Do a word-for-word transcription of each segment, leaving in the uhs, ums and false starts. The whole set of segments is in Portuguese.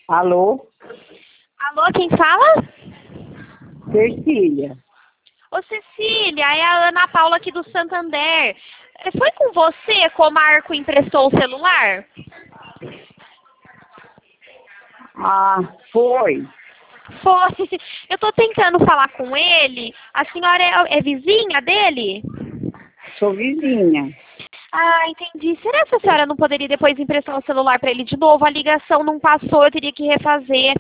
Alô? Alô, quem fala? Cecília. Ô, Cecília, é a Ana Paula aqui do Santander. Foi com você que o Marco emprestou o celular? Ah, foi. Foi. Eu tô tentando falar com ele. A senhora é, é vizinha dele? Sou vizinha. Ah, entendi. Será que a senhora não poderia depois emprestar o celular para ele de novo? A ligação não passou, eu teria que refazer.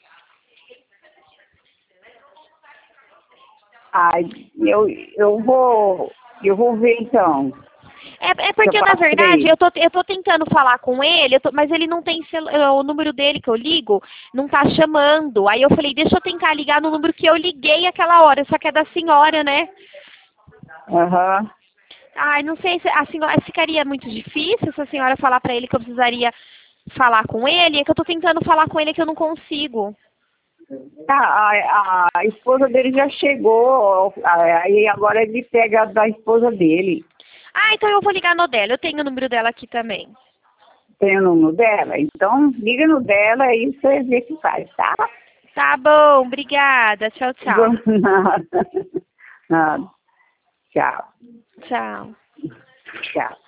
Ai, eu, eu vou. Eu vou ver então. É, é porque, Eu na passo pra verdade, ele. eu tô, eu tô tentando falar com ele, eu tô- mas ele não tem celu- eh, o número dele que eu ligo, não tá chamando. Aí eu falei, deixa eu tentar ligar no número que eu liguei aquela hora, só que é da senhora, né? Aham. Ai, não sei se a senhora ficaria muito difícil se a senhora falar pra ele que eu precisaria falar com ele, é que eu tô tentando falar com ele que eu não consigo. Tá, a, a esposa dele já chegou. Aí agora ele pega da esposa dele. Ah, então eu vou ligar no dela, eu tenho o número dela aqui também. Tem o número dela? Então liga no dela e você vê o que faz, tá? Tá bom, obrigada. Tchau, tchau. Nada. Nada. Tchau. Tchau. Tchau.